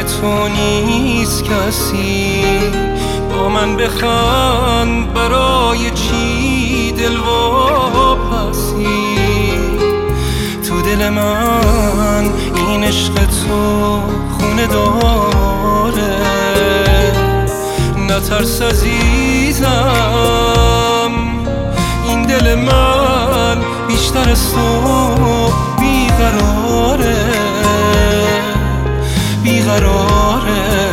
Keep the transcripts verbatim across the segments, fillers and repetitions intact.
تو نیست کسی. با من بخند برای چی دل واپسی؟ تو دل من این عشق تو خونه داره. نترس عزیزم، این دل من بیشتر از تو بیقراره بیقراره.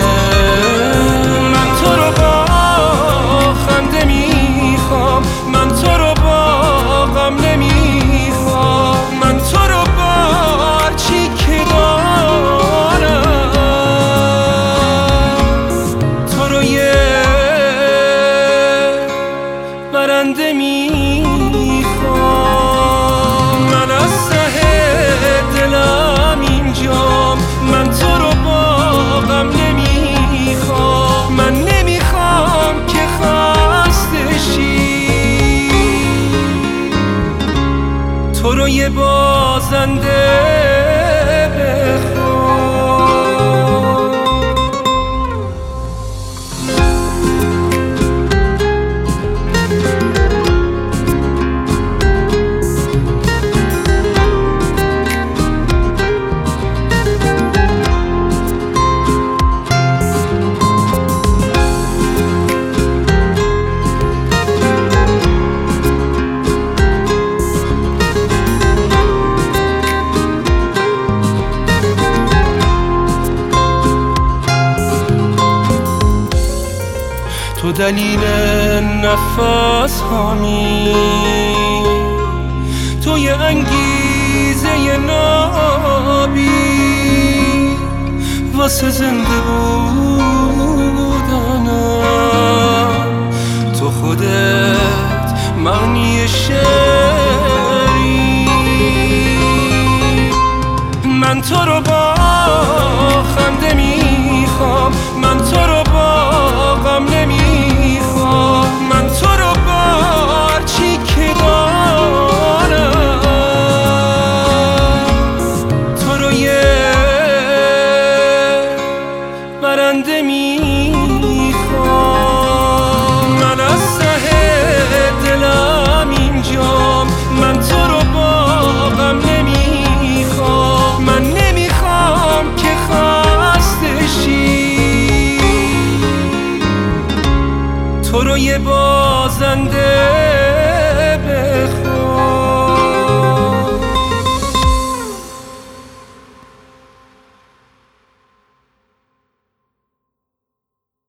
من تو رو با خنده میخوام، من تو رو با غم نمیخوام، من تو رو با هرچی که دارم. تو رو یه برنده میخوام. من از ته دلم اینجام، من تو رو با غم نمیخوام، من نمیخوام که خسته شی. تو رو یه بازنده بخوام. تو دلیل نفس هامی، تو یه انگیزه نابی واسه زنده بودنم. تو خودت معنی شعری. من تو رو با خنده میخوام، من تو رو با غم نمیخوام، من تو رو با هرچی که دارم. تو رو یه برنده میخوام. من از ته دلم اینجام، من تو رو با غم نمیخوام، من نمیخوام که خسته شی. تو رو یه بازنده